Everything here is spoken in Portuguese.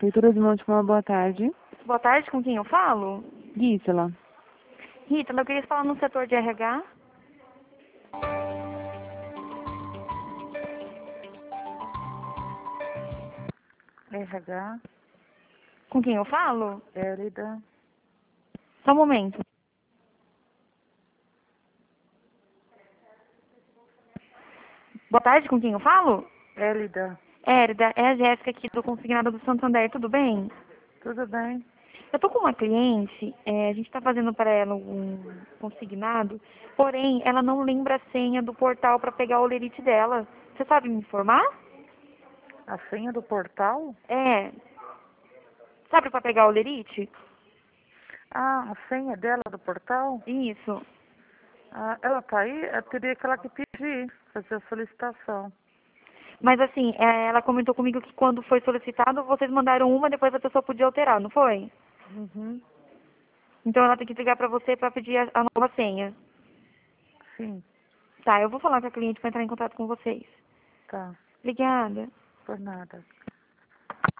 Prefeitura de Montemor, boa tarde. Boa tarde, com quem eu falo? Gisela. Rita, eu queria falar no setor de RH. RH, Com quem eu falo? Élida. Só um momento. Boa tarde, com quem eu falo? Élida, Érida, é a Jéssica aqui do Consignado do Santander, tudo bem? tudo bem? Eu tô com uma cliente, a gente tá fazendo para ela um consignado, porém ela não lembra a senha do portal para pegar o lerite dela. Você sabe me informar? A senha do portal? É. Sabe para pegar o lerite? Ah, a senha dela do portal? Isso. Ah, ela tá aí? Eu teria que ela que pedir, fazer a solicitação. Mas assim, ela comentou comigo que quando foi solicitado, vocês mandaram uma, depois a pessoa podia alterar, não foi? Uhum, Então ela tem que ligar pra você pra pedir a nova senha. sim, Tá, eu vou falar com a cliente pra entrar em contato com vocês. tá, Obrigada. por nada.